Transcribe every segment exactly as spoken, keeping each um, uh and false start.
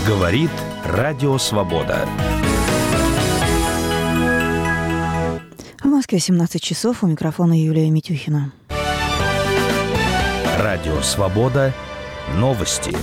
Говорит Радио Свобода. В Москве семнадцать часов. У микрофона Юлия Митюхина. Радио Свобода. Новости.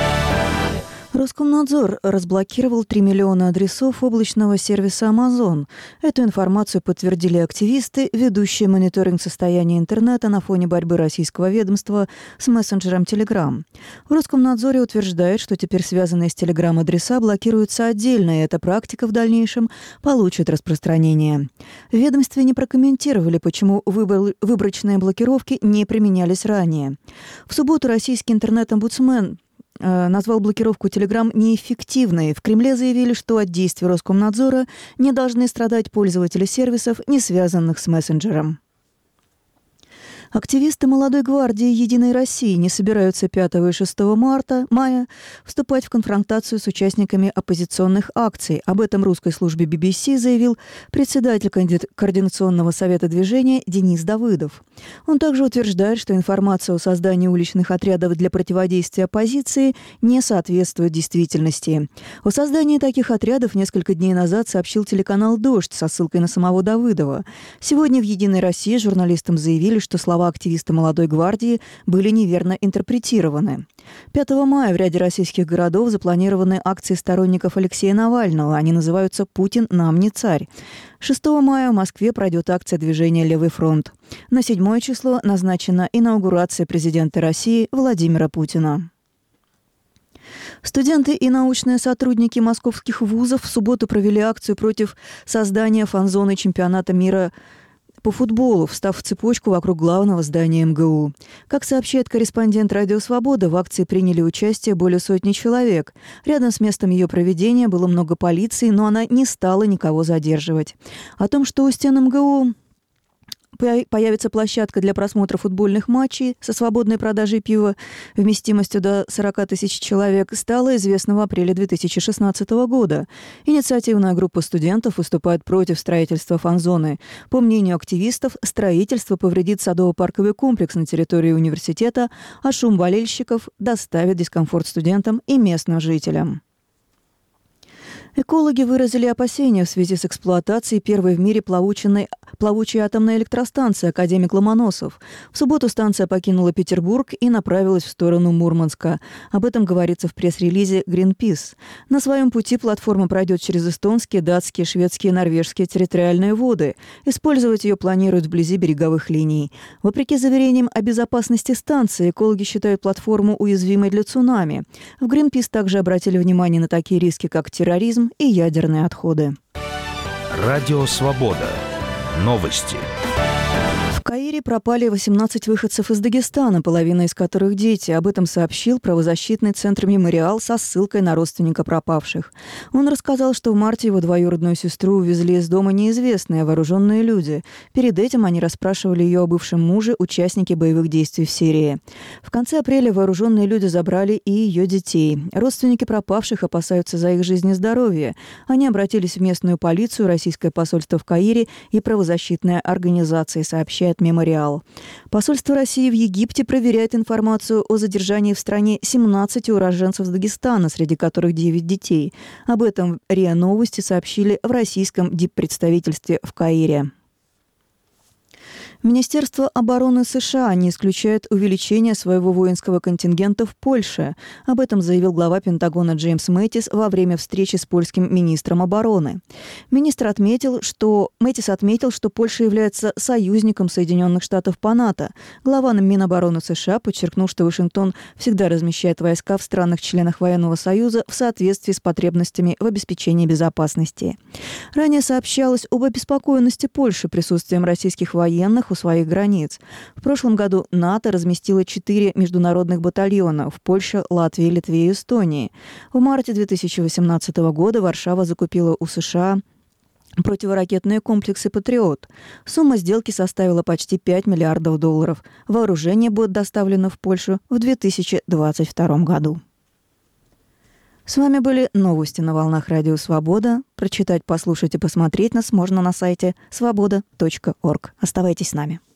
Роскомнадзор разблокировал три миллиона адресов облачного сервиса Amazon. Эту информацию подтвердили активисты, ведущие мониторинг состояния интернета на фоне борьбы российского ведомства с мессенджером Telegram. В Роскомнадзоре утверждают, что теперь связанные с Telegram адреса блокируются отдельно, и эта практика в дальнейшем получит распространение. В ведомстве не прокомментировали, почему выбор- выборочные блокировки не применялись ранее. В субботу российский интернет-омбудсмен назвал блокировку Telegram неэффективной. В Кремле заявили, что от действий Роскомнадзора не должны страдать пользователи сервисов, не связанных с мессенджером. Активисты «Молодой гвардии Единой России» не собираются пятого и шестого марта, мая вступать в конфронтацию с участниками оппозиционных акций. Об этом русской службе би би си заявил председатель Координационного совета движения Денис Давыдов. Он также утверждает, что информация о создании уличных отрядов для противодействия оппозиции не соответствует действительности. О создании таких отрядов несколько дней назад сообщил телеканал «Дождь» со ссылкой на самого Давыдова. Сегодня в «Единой России» журналистам заявили, что слова активисты «Молодой гвардии» были неверно интерпретированы. пятого мая в ряде российских городов запланированы акции сторонников Алексея Навального. Они называются «Путин нам не царь». шестого мая в Москве пройдет акция движения «Левый фронт». На седьмое число назначена инаугурация президента России Владимира Путина. Студенты и научные сотрудники московских вузов в субботу провели акцию против создания фан-зоны чемпионата мира по футболу, встав в цепочку вокруг главного здания эм гэ у. Как сообщает корреспондент «Радио Свобода», в акции приняли участие более сотни человек. Рядом с местом ее проведения было много полиции, но она не стала никого задерживать. О том, что у стен эм гэ у появится площадка для просмотра футбольных матчей со свободной продажей пива вместимостью до сорок тысяч человек, стало известно в апреле две тысячи шестнадцатого года. Инициативная группа студентов выступает против строительства фан-зоны. По мнению активистов, строительство повредит садово-парковый комплекс на территории университета, а шум болельщиков доставит дискомфорт студентам и местным жителям. Экологи выразили опасения в связи с эксплуатацией первой в мире плавучей, плавучей атомной электростанции «Академик Ломоносов». В субботу станция покинула Петербург и направилась в сторону Мурманска. Об этом говорится в пресс-релизе Greenpeace. На своем пути платформа пройдет через эстонские, датские, шведские и норвежские территориальные воды. Использовать ее планируют вблизи береговых линий. Вопреки заверениям о безопасности станции, экологи считают платформу уязвимой для цунами. В Greenpeace также обратили внимание на такие риски, как терроризм и ядерные отходы. Радио Свобода. Новости. В Каире пропали восемнадцать выходцев из Дагестана, половина из которых дети. Об этом сообщил правозащитный центр «Мемориал» со ссылкой на родственника пропавших. Он рассказал, что в марте его двоюродную сестру увезли из дома неизвестные вооруженные люди. Перед этим они расспрашивали ее о бывшем муже, участнике боевых действий в Сирии. В конце апреля вооруженные люди забрали и ее детей. Родственники пропавших опасаются за их жизнь и здоровье. Они обратились в местную полицию, российское посольство в Каире и правозащитные организации, сообщает «Мемориал». Посольство России в Египте проверяет информацию о задержании в стране семнадцати уроженцев с Дагестана, среди которых девять детей. Об этом РИА Новости сообщили в российском диппредставительстве в Каире. Министерство обороны США не исключает увеличение своего воинского контингента в Польше. Об этом заявил глава Пентагона Джеймс Мэттис во время встречи с польским министром обороны. Министр отметил, что Мэттис отметил, что Польша является союзником Соединенных Штатов по НАТО. Глава Минобороны США подчеркнул, что Вашингтон всегда размещает войска в странах-членах военного союза в соответствии с потребностями в обеспечении безопасности. Ранее сообщалось об обеспокоенности Польши присутствием российских военных у своих границ. В прошлом году НАТО разместило четыре международных батальона в Польше, Латвии, Литве и Эстонии. В марте две тысячи восемнадцатого года Варшава закупила у США противоракетные комплексы «Патриот». Сумма сделки составила почти пять миллиардов долларов. Вооружение будет доставлено в Польшу в две тысячи двадцать втором году. С вами были новости на волнах Радио Свобода. Прочитать, послушать и посмотреть нас можно на сайте свобода точка орг. Оставайтесь с нами.